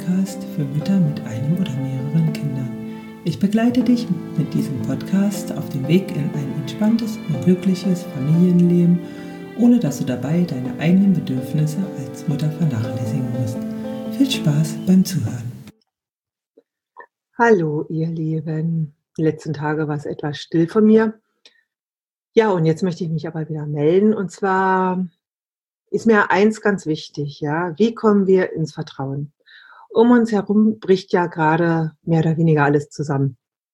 Podcast für Mütter mit einem oder mehreren Kindern. Ich begleite dich mit diesem Podcast auf dem Weg in ein entspanntes und glückliches Familienleben, ohne dass du dabei deine eigenen Bedürfnisse als Mutter vernachlässigen musst. Viel Spaß beim Zuhören. Hallo ihr Lieben, die letzten Tage war es etwas still von mir. Ja, und jetzt möchte ich mich aber wieder melden, und zwar ist mir eins ganz wichtig, ja, wie kommen wir ins Vertrauen? Um uns herum bricht ja gerade mehr oder weniger alles zusammen.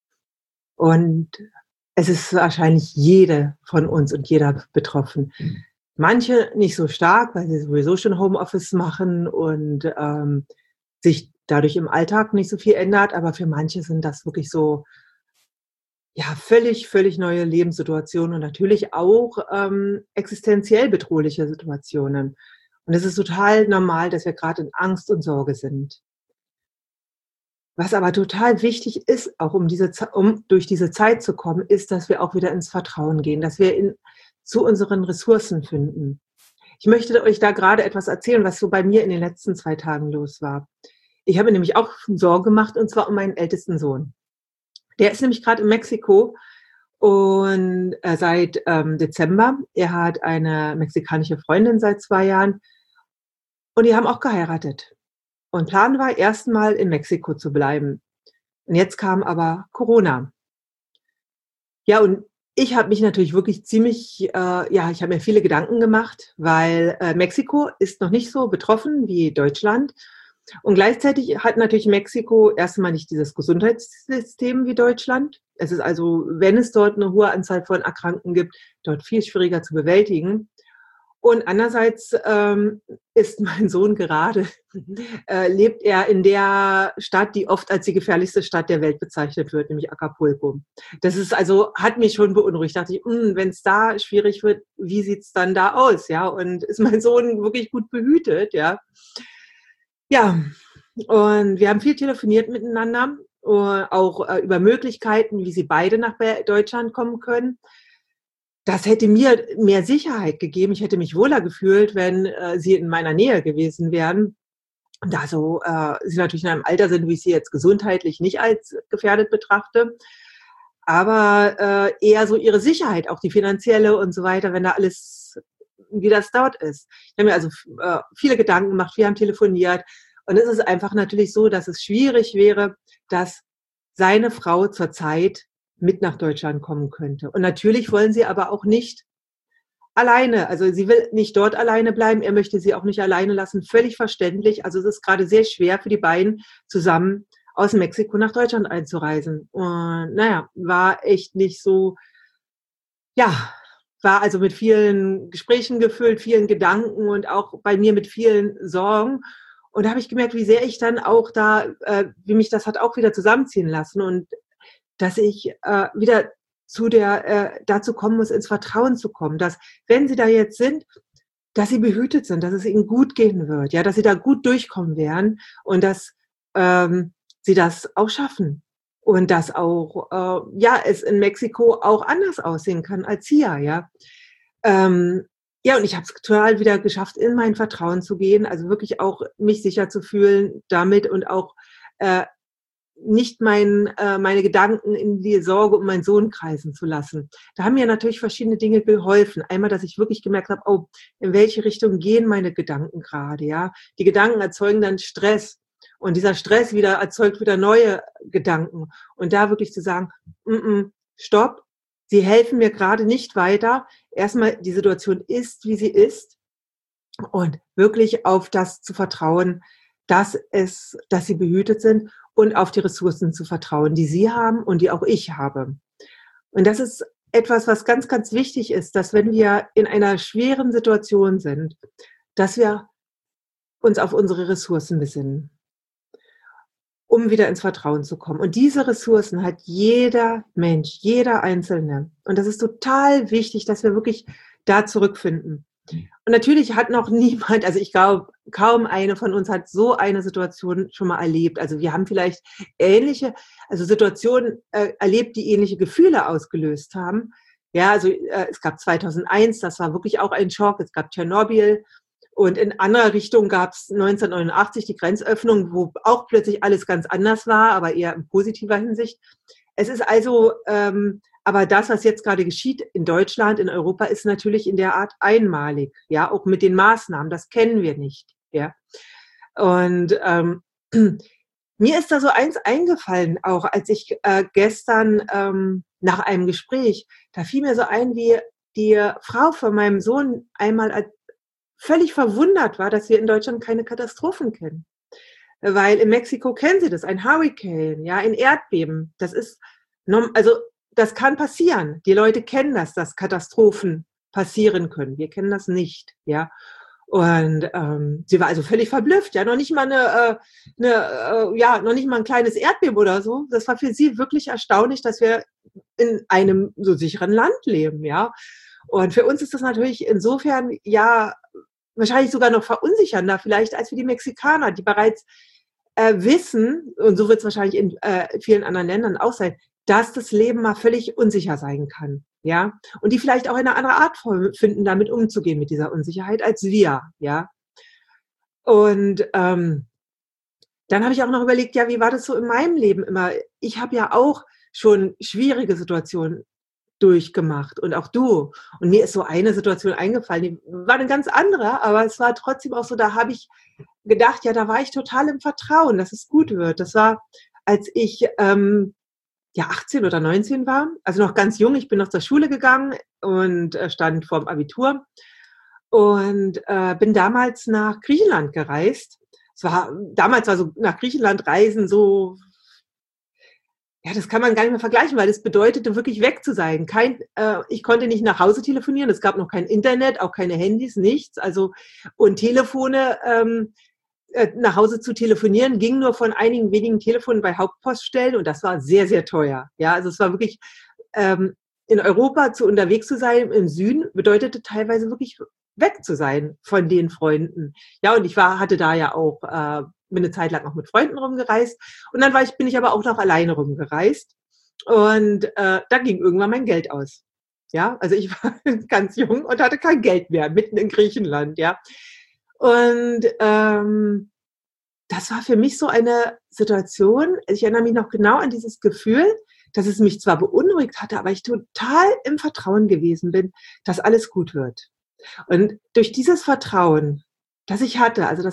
Und es ist wahrscheinlich jede von uns und jeder betroffen. Manche nicht so stark, weil sie sowieso schon Homeoffice machen und sich dadurch im Alltag nicht so viel ändert, aber für manche sind das wirklich so, ja, völlig neue Lebenssituationen und natürlich auch existenziell bedrohliche Situationen. Und es ist total normal, dass wir gerade in Angst und Sorge sind. Was aber total wichtig ist, auch um durch diese Zeit zu kommen, ist, dass wir auch wieder ins Vertrauen gehen, dass wir zu unseren Ressourcen finden. Ich möchte euch da gerade etwas erzählen, was so bei mir in den letzten 2 Tagen los war. Ich habe mir nämlich auch Sorgen gemacht, und zwar um meinen ältesten Sohn. Der ist nämlich gerade in Mexiko und seit Dezember. Er hat eine mexikanische Freundin seit 2 Jahren und die haben auch geheiratet. Und Plan war, erstmal in Mexiko zu bleiben. Und jetzt kam aber Corona. Ja, und ich habe mich natürlich wirklich ich habe mir viele Gedanken gemacht, weil Mexiko ist noch nicht so betroffen wie Deutschland. Und gleichzeitig hat natürlich Mexiko erstmal nicht dieses Gesundheitssystem wie Deutschland. Es ist also, wenn es dort eine hohe Anzahl von Erkrankten gibt, dort viel schwieriger zu bewältigen. Und andererseits ist mein Sohn gerade, lebt er in der Stadt, die oft als die gefährlichste Stadt der Welt bezeichnet wird, nämlich Acapulco. Das ist also, hat mich schon beunruhigt. Dachte ich, wenn es da schwierig wird, wie sieht's dann da aus? Ja, und ist mein Sohn wirklich gut behütet? Ja. Ja, und wir haben viel telefoniert miteinander, auch über Möglichkeiten, wie sie beide nach Deutschland kommen können. Das hätte mir mehr Sicherheit gegeben. Ich hätte mich wohler gefühlt, wenn sie in meiner Nähe gewesen wären. Da sie natürlich in einem Alter sind, wie ich sie jetzt gesundheitlich nicht als gefährdet betrachte, aber eher so ihre Sicherheit, auch die finanzielle und so weiter, wenn da alles, wie das dort ist. Ich habe mir also viele Gedanken gemacht, wir haben telefoniert, und es ist einfach natürlich so, dass es schwierig wäre, dass seine Frau zurzeit mit nach Deutschland kommen könnte. Und natürlich wollen sie aber auch nicht alleine, also sie will nicht dort alleine bleiben, er möchte sie auch nicht alleine lassen, völlig verständlich. Also es ist gerade sehr schwer für die beiden, zusammen aus Mexiko nach Deutschland einzureisen. Und naja, war echt nicht so, ja, war also mit vielen Gesprächen gefüllt, vielen Gedanken und auch bei mir mit vielen Sorgen. Und da habe ich gemerkt, wie sehr ich dann auch wie mich das hat auch wieder zusammenziehen lassen, und dass ich wieder dazu kommen muss, ins Vertrauen zu kommen, dass, wenn sie da jetzt sind, dass sie behütet sind, dass es ihnen gut gehen wird, ja, dass sie da gut durchkommen werden und dass sie das auch schaffen und dass auch es in Mexiko auch anders aussehen kann als hier, ja. Ja, und ich habe es total wieder geschafft, in mein Vertrauen zu gehen, also wirklich auch mich sicher zu fühlen damit und auch nicht meine Gedanken in die Sorge um meinen Sohn kreisen zu lassen. Da haben mir natürlich verschiedene Dinge geholfen. Einmal, dass ich wirklich gemerkt habe, oh, in welche Richtung gehen meine Gedanken gerade, ja? Die Gedanken erzeugen dann Stress, und dieser Stress erzeugt wieder neue Gedanken. Und da wirklich zu sagen, stopp, sie helfen mir gerade nicht weiter. Erstmal, die Situation ist, wie sie ist, und wirklich auf das zu vertrauen, dass sie behütet sind, und auf die Ressourcen zu vertrauen, die sie haben und die auch ich habe. Und das ist etwas, was ganz, ganz wichtig ist, dass, wenn wir in einer schweren Situation sind, dass wir uns auf unsere Ressourcen besinnen, um wieder ins Vertrauen zu kommen. Und diese Ressourcen hat jeder Mensch, jeder Einzelne. Und das ist total wichtig, dass wir wirklich da zurückfinden. Und natürlich hat noch niemand, also ich glaube, kaum eine von uns hat so eine Situation schon mal erlebt. Also wir haben vielleicht Situationen erlebt, die ähnliche Gefühle ausgelöst haben. Ja, also es gab 2001, das war wirklich auch ein Schock. Es gab Tschernobyl Und in anderer Richtung gab es 1989 die Grenzöffnung, wo auch plötzlich alles ganz anders war, aber eher in positiver Hinsicht. Es ist also, aber das, was jetzt gerade geschieht in Deutschland, in Europa, ist natürlich in der Art einmalig, ja, auch mit den Maßnahmen, das kennen wir nicht, ja. Und mir ist da so eins eingefallen, auch als ich gestern nach einem Gespräch, da fiel mir so ein, wie die Frau von meinem Sohn einmal völlig verwundert war, dass wir in Deutschland keine Katastrophen kennen. Weil in Mexiko kennen sie das, ein Hurricane, ja, ein Erdbeben. Das ist, also das kann passieren. Die Leute kennen das, dass Katastrophen passieren können. Wir kennen das nicht, ja. Und sie war also völlig verblüfft, ja, noch nicht mal noch nicht mal ein kleines Erdbeben oder so. Das war für sie wirklich erstaunlich, dass wir in einem so sicheren Land leben, ja. Und für uns ist das natürlich insofern ja wahrscheinlich sogar noch verunsichernder vielleicht als für die Mexikaner, die bereits wissen, und so wird es wahrscheinlich in vielen anderen Ländern auch sein, dass das Leben mal völlig unsicher sein kann, ja, und die vielleicht auch eine andere Art finden, damit umzugehen mit dieser Unsicherheit als wir, ja. Und dann habe ich auch noch überlegt, ja, wie war das so in meinem Leben immer? Ich habe ja auch schon schwierige Situationen durchgemacht und auch du. Und mir ist so eine Situation eingefallen, die war eine ganz andere, aber es war trotzdem auch so, da habe ich gedacht, ja, da war ich total im Vertrauen, dass es gut wird. Das war, als ich ja 18 oder 19 war, also noch ganz jung. Ich bin noch zur Schule gegangen und stand vorm Abitur und bin damals nach Griechenland gereist. Damals war so nach Griechenland reisen so, ja, das kann man gar nicht mehr vergleichen, weil das bedeutete wirklich weg zu sein. Ich konnte nicht nach Hause telefonieren, es gab noch kein Internet, auch keine Handys, nichts. Also, und Telefone, nach Hause zu telefonieren, ging nur von einigen wenigen Telefonen bei Hauptpoststellen und das war sehr, sehr teuer. Ja, also es war wirklich, in Europa unterwegs zu sein, im Süden, bedeutete teilweise wirklich weg zu sein von den Freunden. Ja, und hatte da ja auch, bin eine Zeit lang auch mit Freunden rumgereist und dann bin ich aber auch noch alleine rumgereist und da ging irgendwann mein Geld aus. Ja, also ich war ganz jung und hatte kein Geld mehr, mitten in Griechenland, ja. Und das war für mich so eine Situation, ich erinnere mich noch genau an dieses Gefühl, dass es mich zwar beunruhigt hatte, aber ich total im Vertrauen gewesen bin, dass alles gut wird. Und durch dieses Vertrauen, das ich hatte, also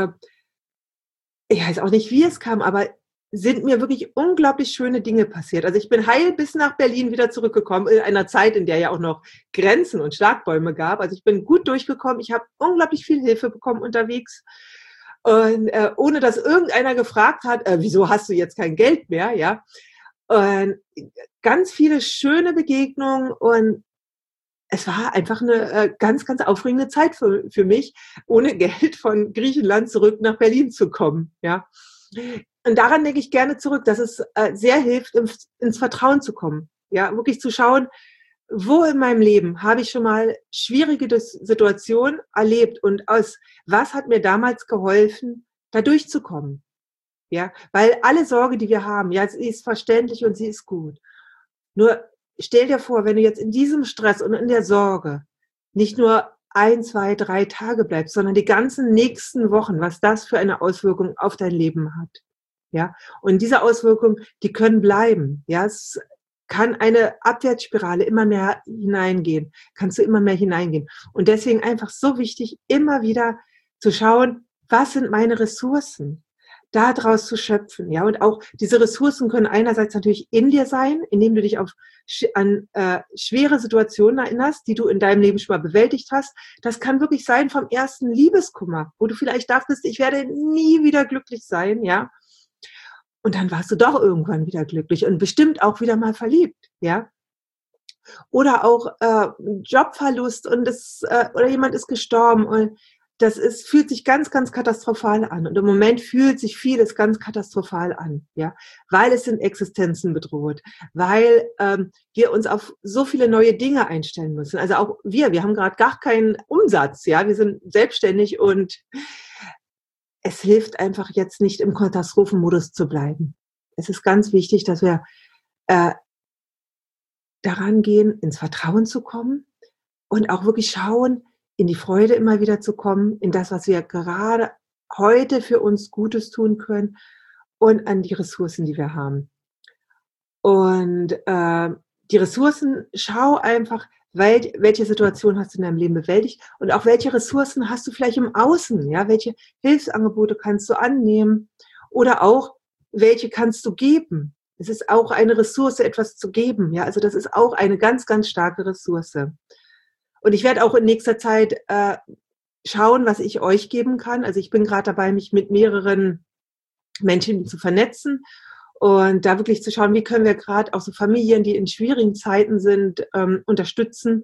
ich weiß auch nicht, wie es kam, aber sind mir wirklich unglaublich schöne Dinge passiert. Also ich bin heil bis nach Berlin wieder zurückgekommen, in einer Zeit, in der ja auch noch Grenzen und Schlagbäume gab. Also ich bin gut durchgekommen, ich habe unglaublich viel Hilfe bekommen unterwegs. Und ohne dass irgendeiner gefragt hat, wieso hast du jetzt kein Geld mehr, ja. Und ganz viele schöne Begegnungen und es war einfach eine ganz, ganz aufregende Zeit für mich, ohne Geld von Griechenland zurück nach Berlin zu kommen, ja. Und daran denke ich gerne zurück, dass es sehr hilft, ins Vertrauen zu kommen, ja, wirklich zu schauen, wo in meinem Leben habe ich schon mal schwierige Situationen erlebt und was hat mir damals geholfen, da durchzukommen, ja, weil alle Sorge, die wir haben, ja, sie ist verständlich und sie ist gut. Nur stell dir vor, wenn du jetzt in diesem Stress und in der Sorge nicht nur 1, 2, 3 Tage bleibst, sondern die ganzen nächsten Wochen, was das für eine Auswirkung auf dein Leben hat. Ja, und diese Auswirkungen, die können bleiben. Ja, es kann eine Abwärtsspirale immer mehr hineingehen, kannst du immer mehr hineingehen. Und deswegen einfach so wichtig, immer wieder zu schauen, was sind meine Ressourcen? Daraus zu schöpfen, ja, und auch diese Ressourcen können einerseits natürlich in dir sein, indem du dich an schwere Situationen erinnerst, die du in deinem Leben schon mal bewältigt hast. Das kann wirklich sein vom ersten Liebeskummer, wo du vielleicht dachtest, ich werde nie wieder glücklich sein, ja, und dann warst du doch irgendwann wieder glücklich und bestimmt auch wieder mal verliebt, ja. Oder auch Jobverlust und oder jemand ist gestorben und fühlt sich ganz, ganz katastrophal an. Und im Moment fühlt sich vieles ganz katastrophal an, ja, weil es sind Existenzen bedroht, weil wir uns auf so viele neue Dinge einstellen müssen. Also auch wir haben gerade gar keinen Umsatz, ja, wir sind selbstständig und es hilft einfach jetzt nicht im Katastrophenmodus zu bleiben. Es ist ganz wichtig, dass wir daran gehen, ins Vertrauen zu kommen und auch wirklich schauen, in die Freude immer wieder zu kommen, in das, was wir gerade heute für uns Gutes tun können und an die Ressourcen, die wir haben. Und die Ressourcen, schau einfach, welche Situation hast du in deinem Leben bewältigt und auch welche Ressourcen hast du vielleicht im Außen, ja, welche Hilfsangebote kannst du annehmen oder auch, welche kannst du geben. Es ist auch eine Ressource, etwas zu geben, ja, also das ist auch eine ganz, ganz starke Ressource. Und ich werde auch in nächster Zeit schauen, was ich euch geben kann. Also ich bin gerade dabei, mich mit mehreren Menschen zu vernetzen und da wirklich zu schauen, wie können wir gerade auch so Familien, die in schwierigen Zeiten sind, unterstützen.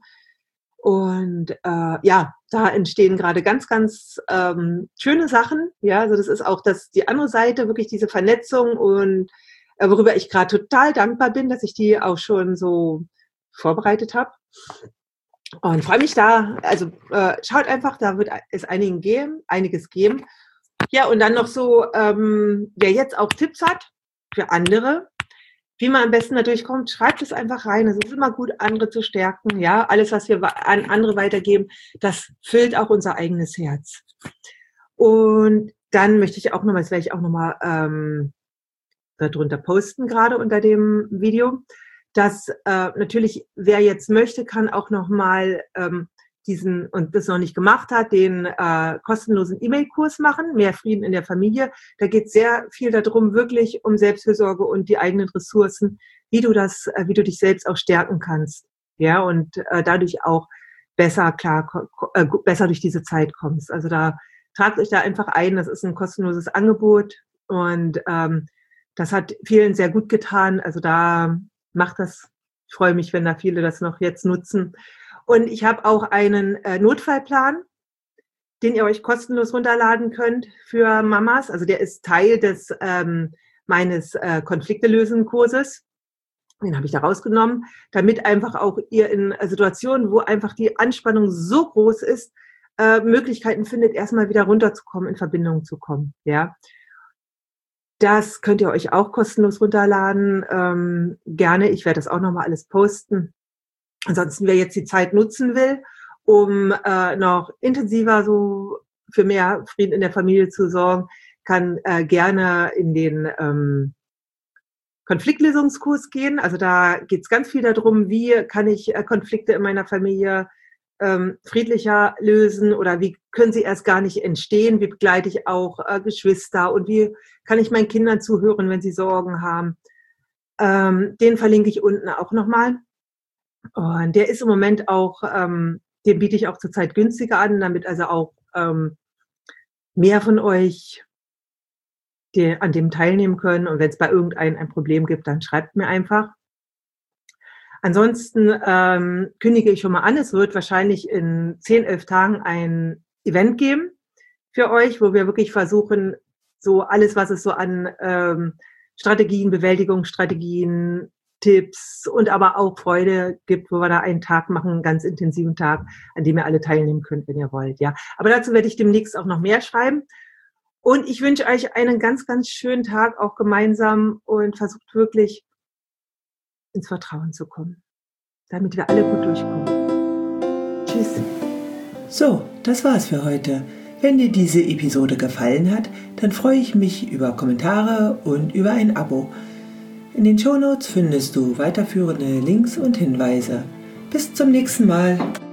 Und ja, da entstehen gerade ganz, ganz schöne Sachen. Ja, also das ist auch die andere Seite, wirklich diese Vernetzung und worüber ich gerade total dankbar bin, dass ich die auch schon so vorbereitet habe. Und freue mich da, also schaut einfach, da wird es einiges geben. Ja, und dann noch so, wer jetzt auch Tipps hat für andere, wie man am besten da durchkommt, schreibt es einfach rein. Es ist immer gut, andere zu stärken. Ja, alles, was wir an andere weitergeben, das füllt auch unser eigenes Herz. Und dann möchte ich auch nochmal, das werde ich auch nochmal darunter posten, gerade unter dem Video, dass natürlich, wer jetzt möchte, kann auch nochmal diesen, und das noch nicht gemacht hat, den kostenlosen E-Mail-Kurs machen, Mehr Frieden in der Familie. Da geht es sehr viel darum, wirklich um Selbstfürsorge und die eigenen Ressourcen, wie du dich selbst auch stärken kannst, ja, und dadurch auch besser durch diese Zeit kommst. Also da tragt euch da einfach ein, das ist ein kostenloses Angebot und das hat vielen sehr gut getan. Also da macht das. Ich freue mich, wenn da viele das noch jetzt nutzen. Und ich habe auch einen Notfallplan, den ihr euch kostenlos runterladen könnt für Mamas. Also der ist Teil meines Konflikte-Lösen-Kurses. Den habe ich da rausgenommen, damit einfach auch ihr in Situationen, wo einfach die Anspannung so groß ist, Möglichkeiten findet, erstmal wieder runterzukommen, in Verbindung zu kommen. Ja. Das könnt ihr euch auch kostenlos runterladen. Gerne, ich werde das auch nochmal alles posten. Ansonsten, wer jetzt die Zeit nutzen will, um noch intensiver so für mehr Frieden in der Familie zu sorgen, kann gerne in den Konfliktlösungskurs gehen. Also da geht es ganz viel darum, wie kann ich Konflikte in meiner Familie friedlicher lösen oder wie können sie erst gar nicht entstehen, wie begleite ich auch Geschwister und wie kann ich meinen Kindern zuhören, wenn sie Sorgen haben. Den verlinke ich unten auch nochmal. Und der ist im Moment auch, den biete ich auch zurzeit günstiger an, damit also auch mehr von euch an dem teilnehmen können. Und wenn es bei irgendeinem ein Problem gibt, dann schreibt mir einfach. Ansonsten kündige ich schon mal an, es wird wahrscheinlich in 10, 11 Tagen ein Event geben für euch, wo wir wirklich versuchen, so alles, was es so an Strategien, Bewältigungsstrategien, Tipps und aber auch Freude gibt, wo wir da einen Tag machen, einen ganz intensiven Tag, an dem ihr alle teilnehmen könnt, wenn ihr wollt. Ja, aber dazu werde ich demnächst auch noch mehr schreiben. Und ich wünsche euch einen ganz, ganz schönen Tag auch gemeinsam und versucht wirklich ins Vertrauen zu kommen, damit wir alle gut durchkommen. Tschüss. So, das war's für heute. Wenn dir diese Episode gefallen hat, dann freue ich mich über Kommentare und über ein Abo. In den Shownotes findest du weiterführende Links und Hinweise. Bis zum nächsten Mal.